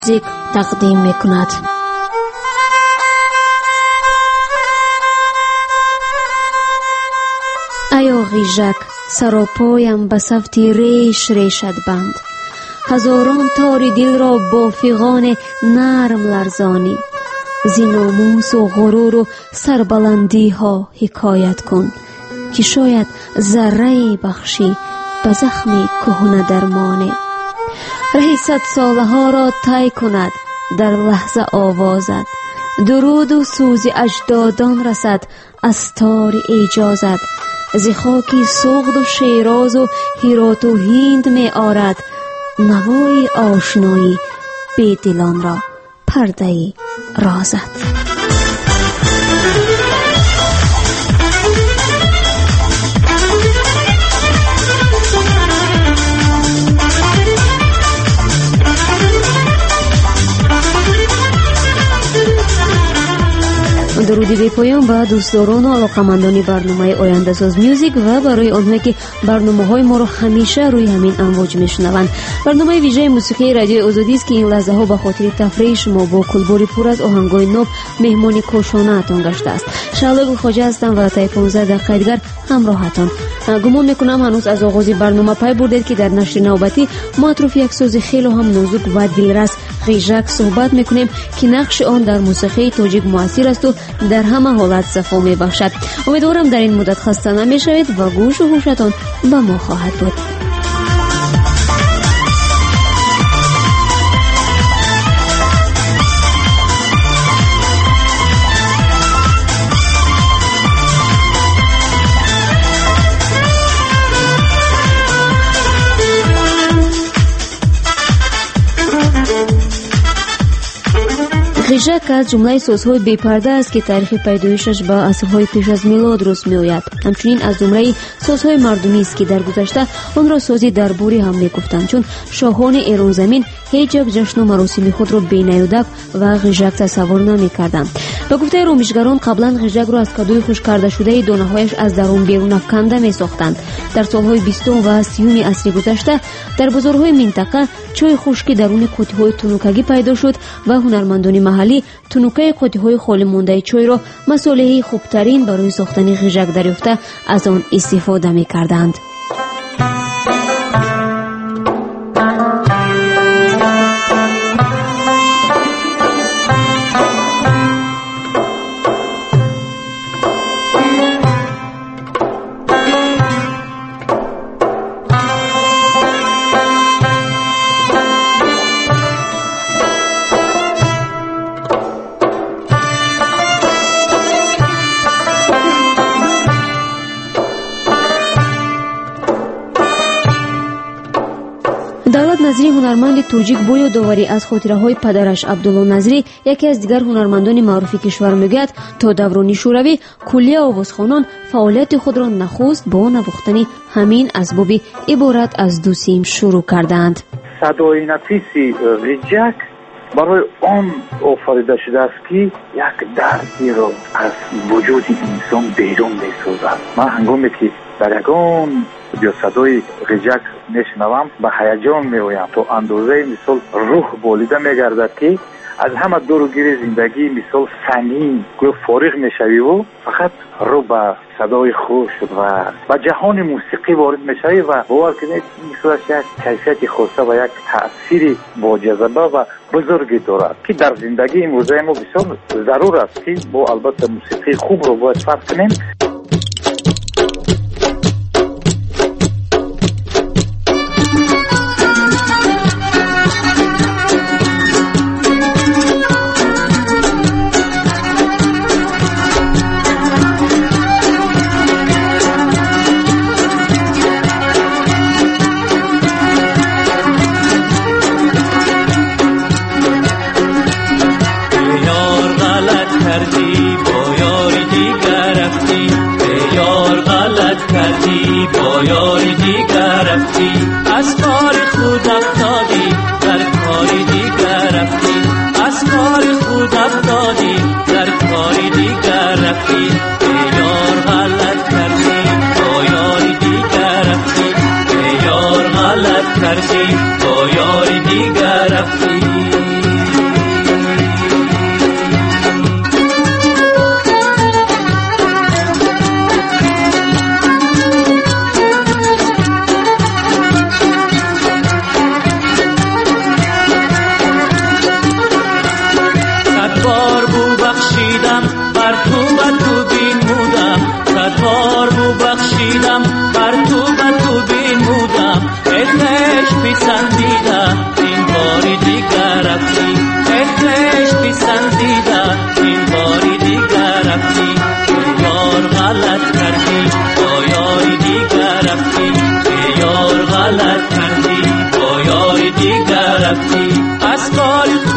موزیک تقدیم میکند. ایا غیژک سراپایم به صفتی ریش ریشت بند، هزاران تار دل را با فیغان نرم لرزانی، زی ناموس و غرور و سربلندی ها حکایت کن که شاید ذره بخشی به زخم کهنه درمانی. ره 100 ساله ها را طی کند در لحظه آوازت، درود و سوز اجدادان رسد از تار اجازت، ز خاکی سغد و شیراز و هرات و هند می آرد نوای آشنایی بی دلان را پرده رازت. درودی بی پایان به دوستداران و علاقمندان برنامه آینده ساز میوزیک و برای آنهایی که برنامه‌های ما رو همیشه روی همین امواج میشنوند. برنامه ویژه موسیقی رادیو آزادی است که این لحظه ها به خاطر تفریح شما با کلباری پر از آهنگای ناب مهمانی کوشانه اتان گشته است. شعله خواجه هستم و تا 15 دقیقه دیگر همراهتان. گمان میکنم هنوز از آغاز برنامه پی بردید که در نشر نوبتی ما اطراف یک ساز خیلی هم نازک و دلرس غیژک صحبت میکنیم که نقش آن در موسیقی تاجیک موثر است و در همه حالت صفا میبخشد. امیدوارم در این مدت خسته نمیشوید و گوش و هوشتان به ما خواهد بود. غیژک از جمله سازهای بی‌پرده است که تاریخ پیدایشش به عصرهای پیش از میلاد رس می‌آید. همچنین از جمله سازهای مردمی است که در گذشته آن را سازی درباری هم می‌گفتند، چون شاهان ایران زمین هیچ یک جشن و مراسم خود را بی‌نیودک و غیژک تصور نمی‌کردند. به گفته رومیشگران قبلا غیژک را از کدوی خشک کرده شده دانه‌هایش از درون بیرون افکنده می‌ساختند. در سالهای 20 و 30 عصر گذشته در بازارهای منطقه چای خشک درون قوطی‌های تنوکگی پیدا شد و هنرمندان محلی تنوکه قوطی‌های خالی مانده چای را مصالحه خوبترین برای ساختن غیژک دریافته از آن استفاده می‌کردند. دولت نظری هنرمند توجیک با یادآوری از خاطره‌های پدرش عبدالله نظری، یکی از دیگر هنرمندان معروف کشور میگوید تا دوران شوروی کلیه آوازخوانان فعالیت خود را نخست با نواختن همین اسباب عبارت از دو سیم شروع کردند. صدای نفیسی غیژک برای آن آفریده شده است که یک دردی را از وجود انسان بیرون می‌سازد. من هنگامی که در یگان یا صدای غیژک میشنوم به هیجان میآیم، تا اندازه مثال روح بالیده میگردد که از همه دور و گیر زندگی مثال سنگین گویا فارغ میشوی و فقط رو به صدای خوش و به جهان موسیقی وارد میشوی و باور کنید این صورت یک کیفیت خاصه و یک تأثیر با جذبه و بزرگی دارد که در زندگی امروزه ما بسیار ضرور است که با البته موسیقی خوب رو باید فرق کنیم. با یاری دیگر رفتی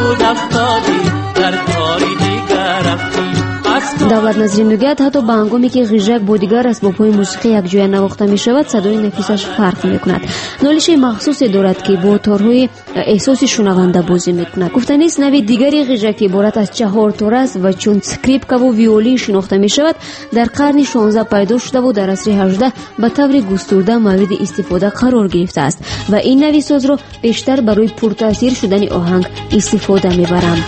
давлат назрин мегӯяд ҳатто ба ҳангоме ки ғижак бо дигар асбобҳои мусиқӣ якҷоя навохта мешавад, садои нафисаш фарқ мекунад. нолиши махсусе дорад ки бо торҳои эҳсоси шунаванда бозӣ мекунад. гуфтанист нави дигари ғижак ки иборат аз 4 тораст ва чун скрипкаву виолин шинохта мешавад, дар қарни 16 пайдо шудаву дар асри 18 ба таври густурда мавриди истифода қарор гирифтааст ва ин нави созро бештар барои пуртаъсир шудани оҳанг истифода мебаранд.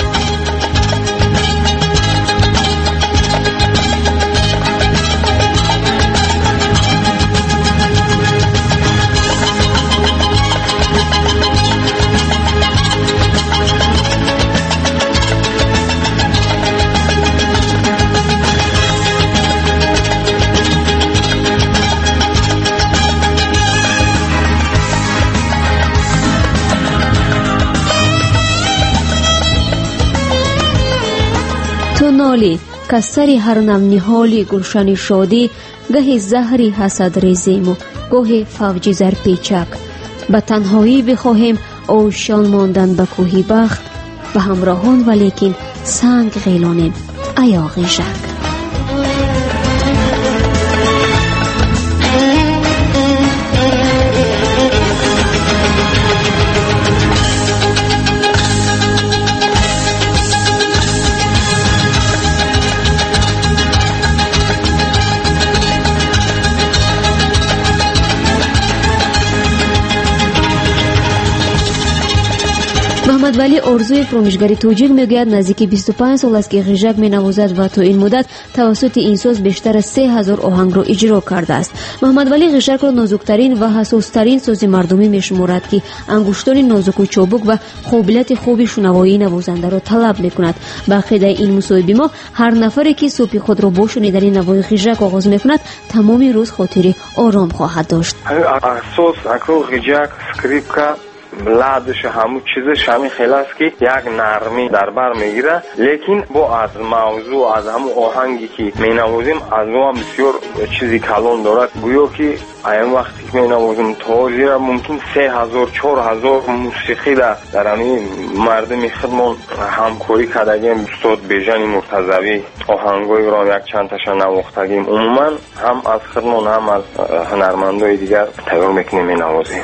تو نالی که سری هر نم نهالی گلشن شادی، گاهی زهری حسد ریزیم و گاهی فوجی زر پیچک. به تنهایی بخواهیم آشیان ماندن به کوهی بخت، به همراهان ولیکن سنگ غیلانیم ایا غیژک. محمد ولی ارزوی فرومشگری توجیک میگوید نزدیک 25 سال است که غیژک مینوازد و تا این مدت توسط این ساز بیشتر از 3000 آهنگ را اجرا کرده است. محمد ولی غیژک را نازکترین و حساس‌ترین ساز مردمی میشمارد که انگشتان نازک و چابک و قابلیت خوب شنوایی نوازنده را طلب میکند. به عقیده این مصاحبه ما هر نفری که صبح خود را با شنیدن نوای غیژک آغاز میکند تمام روز خاطری آرام خواهد داشت. اساس اکرو غیژک اسکریپکا لادش همون چیزش همین خیلی است که یک نرمی در بر میگیره، لیکن با از موضوع از همون آهنگی که می نوازیم از اون بسیار چیزی کلان دارد. گویا که این وقتی که می نوازیم تا زیرا ممکن 3000-4000 موسیقی در همین مردم خودمون همکاری کردگیم. استاد بیژن مرتضوی آهنگای را یک چند تاشا نواختگیم. عموما هم از خودمون هم از هنرمندای دیگر تیار میکنیم می نوازیم.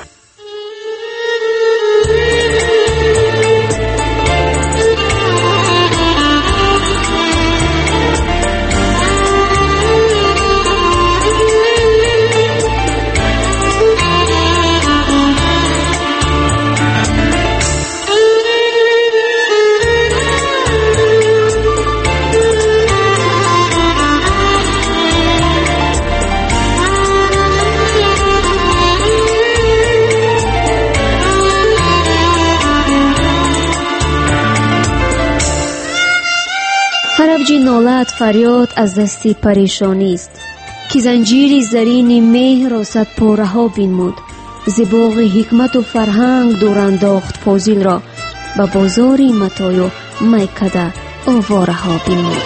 حرفجی نالت فریاد از دستی پریشانی است که زنجیری زرین مهر را صد پاره ها بینمود. زباغ حکمت و فرهنگ دور انداخت فاضل را، به بازاری متای و میکده آواره ها بینمود.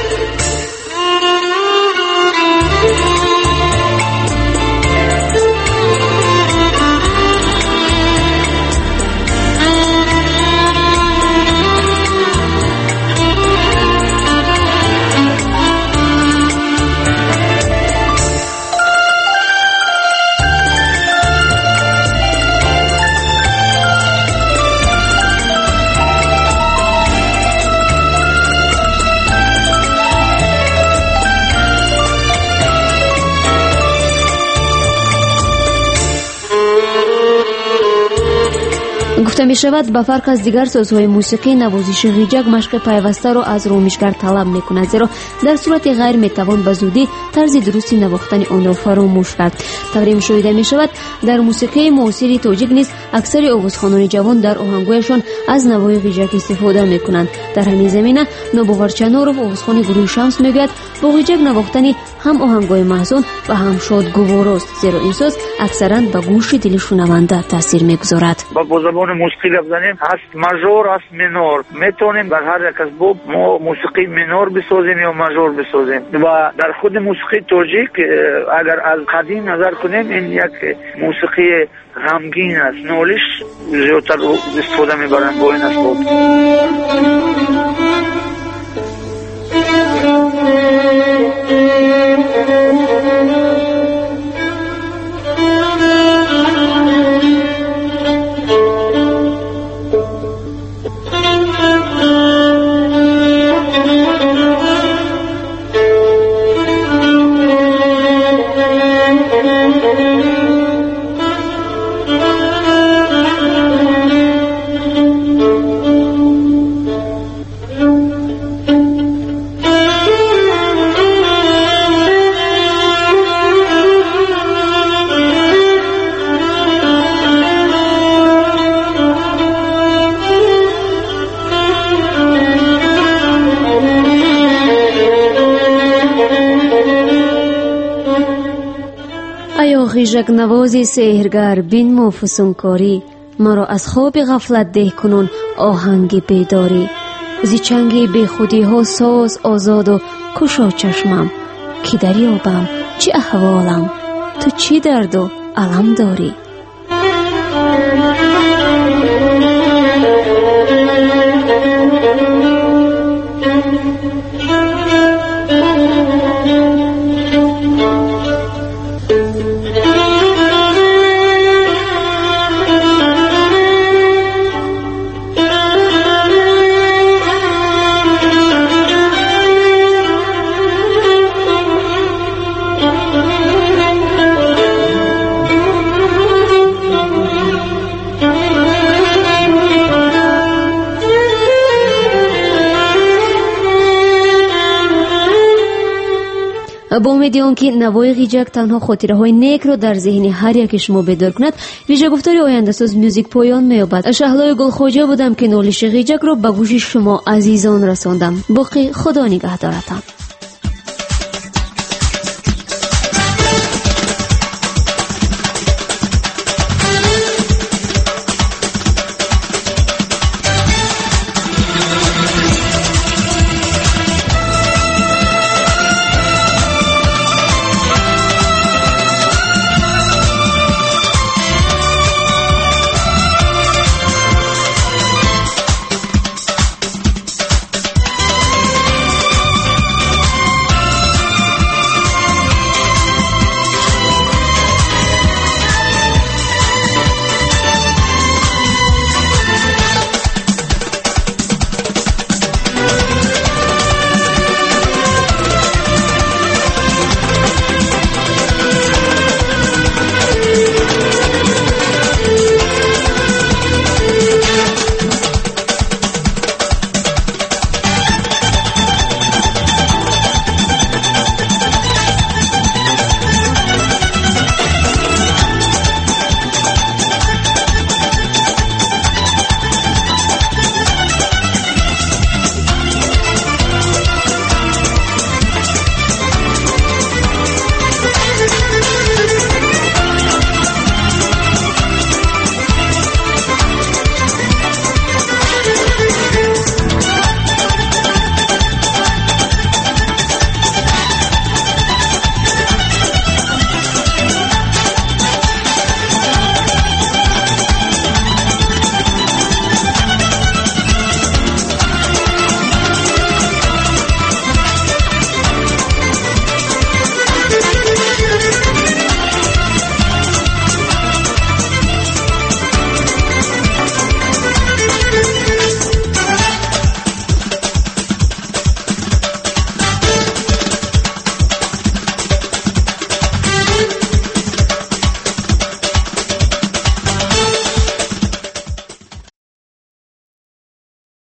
گفته می شود به فرق از دیگر سازهای موسیقی نوازش غیژک مشق پیوسته را از رومیشگر طلب می کند، زیرا در صورت غیر می توان به زودی طرز درستی نواختن آن را فراموش کرد. طوری مشاهده می شود در موسیقی معاصر تاجیک نیز اکثر آوازخوانان جوان در آهنگایشان از نوای غیژک استفاده می کنند. در همین زمینه نوباور چنارов آوازخوان گروه شمس می گوید با غیژک نواختن هم آهنگای محزون و هم شادگوار است، زیرا این ساز اکثرا به گوش دل شنونده تاثیر می گذارد. با زبان موسیقی گپ زنیم است ماژور است مینور. میتونیم در هر یک اسباب ما موسیقی مینور بسازیم یا ماژور بسازیم. و در خود موسیقی تاجیک اگر از قدیم نظر کنیم این یک موسیقی غمگین است. نولیش زیادتر استفاده میبرن با این اسباب. غیژک نوازی سحرگر بین ما فسونکاری، مرا از خواب غفلت ده کنون آهنگ بیداری. زی چنگی بی خودی ها ساز آزاد و کشا چشمم، کی دریابم چی احوالم، تو چی درد و علم داری. با امیدوارم که نوای غیژک تنها خاطره های نیک رو در ذهن هر یک شما بیدار کند. ویژه گفتاری آینده ساز میوزیک پایان می‌یابد. شهلای گلخواجه بودم که نولیش غیژک رو به گوش شما عزیزان رساندم. باقی خدا نگهدارتان.